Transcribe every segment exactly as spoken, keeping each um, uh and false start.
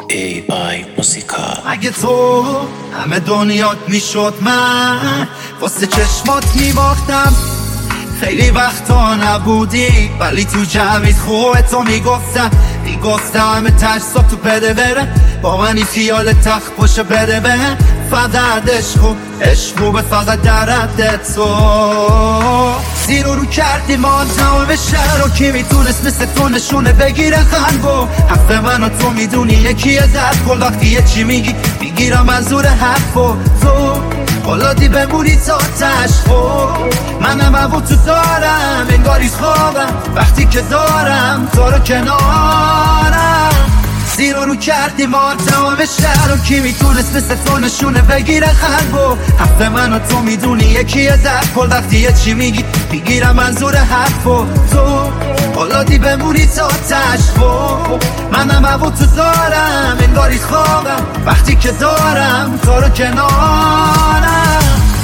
ای آی موسیقا. اگه تو همه دنیات میشد من واسه چشمات میباختم. خیلی وقتا نبودی ولی تو جمعیت خوبه تو میگفتم میگفتم همه ترسا تو بده بره با منی خیال تخت باشه بده بره فقط عشق و عشق خوبه فقط در حد تو. زیر و رو کردی ما تمام شهر و کی میتونست مثل تو نشونه بگیره خنگو حرف من و تو میدونی یکیه در کل وقتی یه چی میگی میگیرم منظور حرف و تو قلادی بمونی تا تشخو منم عبود تو دارم انگاری خوابم وقتی که دارم تو رو کنارم. زیر و رو کردی ما تمام شهر و کی میتونست مثل تو نشونه بگیره خنگو حرف من و تو میدونی یکیه در کل وقتی یه چی میگی میگیرم منظور حرف و تو قلادی بمونی تا تشخو منم عبود تو دارم انگاری خوابم وقتی که دارم تو رو کنارم.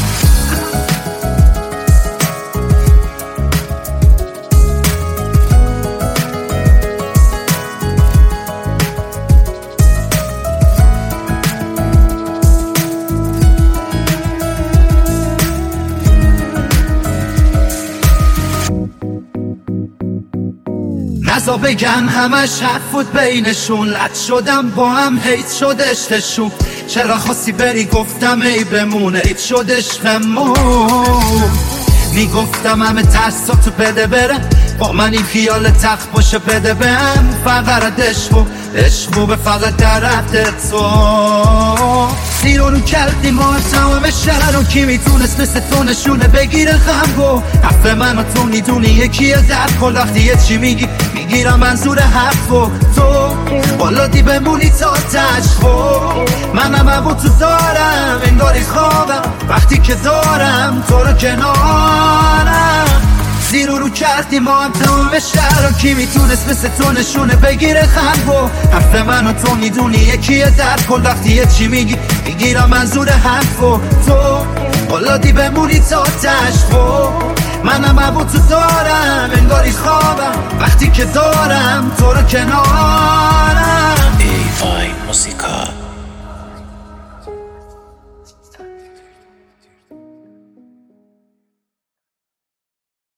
نزا بگن همش حرف بود بینشون لد شدم با هم هیت شد عشقشون چرا خواستی بری گفتم ای بمونه هیت شد عشقمون میگفتم همه ترسا تو بده بره با من این خیال تخت باشه بده بهم فقط عشق و عشق و به فقط در حد تو. زیر و رو کردی ما تمام شهر و کی میتونست مثل تو نشونه بگیره خنگو حرف من و تو میدونی یکیه در کل وقتی یه چی میگی میگیرم منظور حرف و تو قلادی بمونی تا تشخو منم عبود تو دارم انگاری خوابم وقتی که دارم تو رو کنارم. زیر و رو کردی ما هم تمام شهر و کی میتونست مثل تو نشونه بگیره خنگو حرف من و تو میدونی یکیه در کل وقتی یه چی میگی میگیرم منظور حرف و تو قلادی بمونی تا تشخو منم عبود تو دارم انگاری خوابم وقتی که دارم تو رو کنارم. ای آی موسیقا.